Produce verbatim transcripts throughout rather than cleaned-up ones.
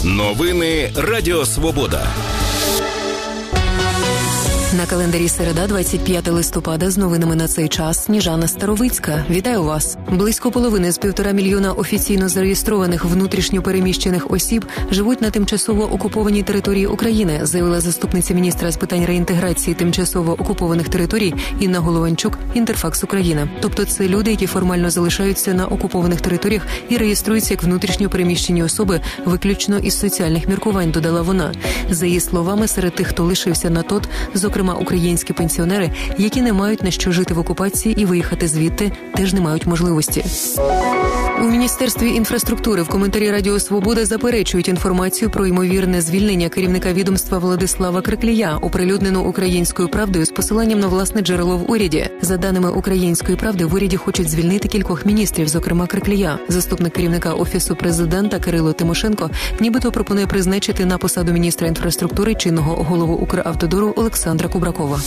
Новини Радіо Свобода. На календарі середа, двадцять п'яте листопада, з новинами на цей час Сніжана Старовицька. Вітаю вас! Близько половини з півтора мільйона офіційно зареєстрованих внутрішньо переміщених осіб живуть на тимчасово окупованій території України, заявила заступниця міністра з питань реінтеграції тимчасово окупованих територій Інна Голованчук, Інтерфакс Україна. Тобто це люди, які формально залишаються на окупованих територіях і реєструються як внутрішньо переміщені особи виключно із соціальних міркувань, додала вона. За її словами, серед тих, хто лишився на ТОТ, зокрема українські пенсіонери, які не мають на що жити в окупації і виїхати звідти, теж не мають можливості. У Міністерстві інфраструктури в коментарі Радіо Свобода заперечують інформацію про ймовірне звільнення керівника відомства Владислава Криклія, оприлюднену «Українською правдою» з посиланням на власне джерело в уряді. За даними «Української правди», в уряді хочуть звільнити кількох міністрів, зокрема Криклія. Заступник керівника Офісу президента Кирило Тимошенко нібито пропонує призначити на посаду міністра інфраструктури чинного голову Укравтодору Олександра Кубракова.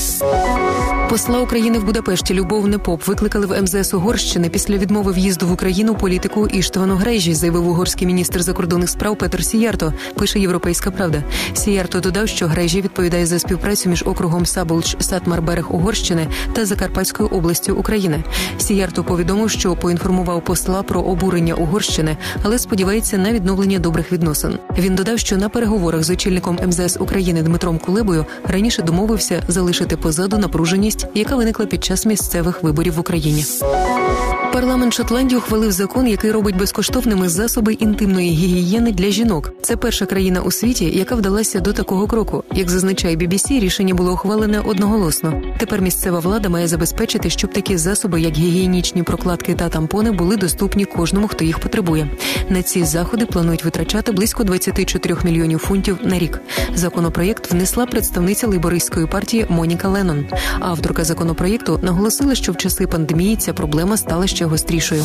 Посла України в Будапешті Любов Непоп викликали в ем зе ес Угорщини після відмови в'їзду в Україну політику Іштвану Грежі, заявив угорський міністр закордонних справ Петер Сіярто, пише «Європейська правда». Сіярто додав, що Грежі відповідає за співпрацю між округом Саболч-Сатмар-Берег Угорщини та Закарпатською областю України. Сіярто повідомив, що поінформував посла про обурення Угорщини, але сподівається на відновлення добрих відносин. Він додав, що на переговорах з очільником ем зе ес України Дмитром Кулебою раніше домовився залишити позаду напруженість, яка виникла під час місцевих виборів в Україні. Парламент Шотландії ухвалив закон, який робить безкоштовними засоби інтимної гігієни для жінок. Це перша країна у світі, яка вдалася до такого кроку. Як зазначає бі бі сі, рішення було ухвалене одноголосно. Тепер місцева влада має забезпечити, щоб такі засоби, як гігієнічні прокладки та тампони, були доступні кожному, хто їх потребує. На ці заходи планують витрачати близько двадцять чотири мільйонів фунтів на рік. Законопроєкт внесла представниця лейбористської партії Моніка Леннон. Авторка законопроєкту наголосила, що в часи пандемії ця проблема стала ще гострішою.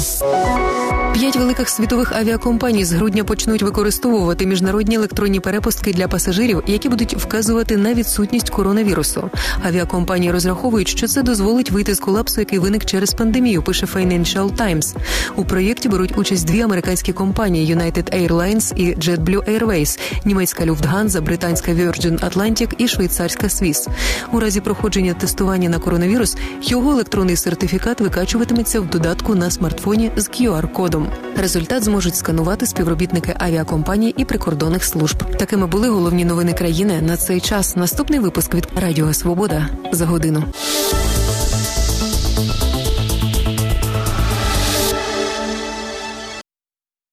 П'ять великих світових авіакомпаній з грудня почнуть використовувати міжнародні електронні перепустки для пасажирів, які будуть вказувати на відсутність коронавірусу. Авіакомпанії розраховують, що це дозволить вийти з колапсу, який виник через пандемію, пише Financial Times. У проєкті беруть участь дві американські компанії – United Airlines і JetBlue Airways, німецька Lufthansa, британська Virgin Atlantic і швейцарська Swiss. У разі проходження тестування на коронавірус, його електронний сертифікат викачуватиметься в додатку на смартфоні з кью ар-кодом. Результат зможуть сканувати співробітники авіакомпаній і прикордонних служб. Такими були головні новини країни на цей час. Наступний випуск від Радіо Свобода за годину.